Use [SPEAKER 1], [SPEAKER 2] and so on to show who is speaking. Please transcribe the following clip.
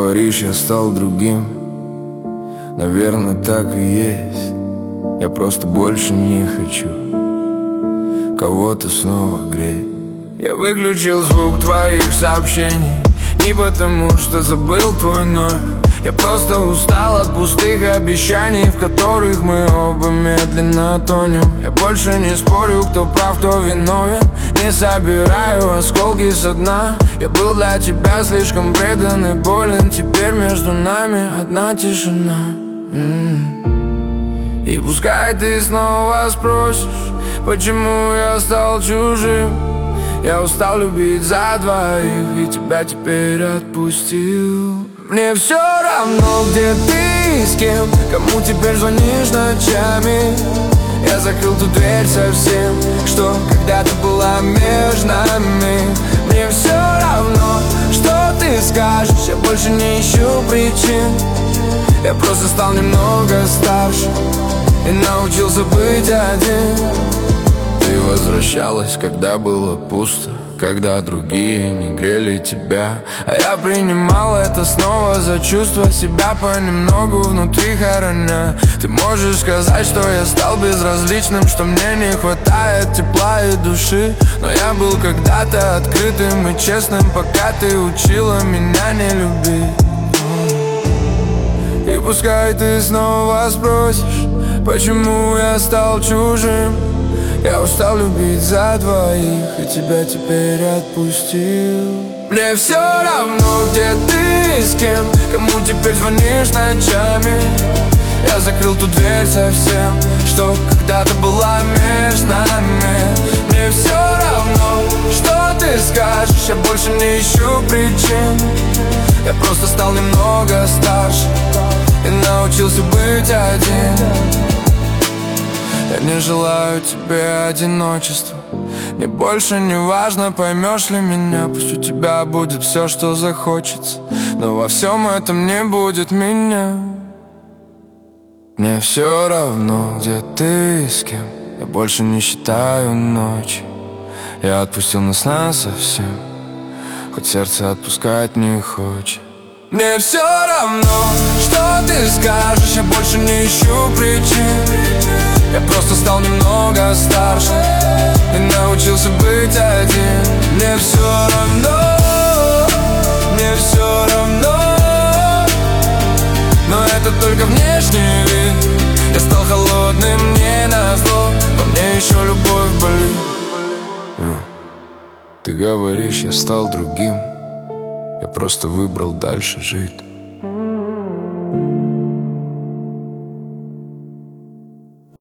[SPEAKER 1] говоришь, я стал другим. Наверное, так и есть. Я просто больше не хочу кого-то снова греть. Я выключил звук твоих сообщений не потому, что забыл твой номер. Я просто устал от пустых обещаний, в которых мы оба медленно тонем. Я больше не спорю, кто прав, кто виновен. Не собираю осколки со дна. Я был для тебя слишком предан и болен. Теперь между нами одна тишина. И пускай ты снова спросишь, почему я стал чужим. Я устал любить за двоих и тебя теперь отпустил. Мне все равно, где ты и с кем, кому теперь звонишь ночами. Я закрыл ту дверь совсем, что когда-то была между нами. Мне все равно, что ты скажешь, я больше не ищу причин. Я просто стал немного старше и научился быть один. Ты возвращалась, когда было пусто, когда другие не грели тебя. А я принимал это снова за чувство себя понемногу внутри хороня. Ты можешь сказать, что я стал безразличным, что мне не хватает тепла и души. Но я был когда-то открытым и честным, пока ты учила меня не любить. И пускай ты снова спросишь, почему я стал чужим. Я устал любить за двоих и тебя теперь отпустил. Мне все равно, где ты и с кем, кому теперь звонишь ночами. Я закрыл ту дверь совсем, что когда-то была между нами. Мне все равно, что ты скажешь, я больше не ищу причин. Я просто стал немного старше и научился быть один. Я не желаю тебе одиночества. Мне больше не важно, поймешь ли меня. Пусть у тебя будет все, что захочется, но во всем этом не будет меня. Мне все равно, где ты и с кем. Я больше не считаю ночи. Я отпустил нас совсем, хоть сердце отпускать не хочет. Мне все равно, что ты скажешь, я больше не ищу причин. Я просто стал немного старше и научился быть один. Мне все равно, мне все равно. Но это только внешний вид. Я стал холодным не назло, во мне еще любовь болит. Ты говоришь, я стал другим. Я просто выбрал дальше жить.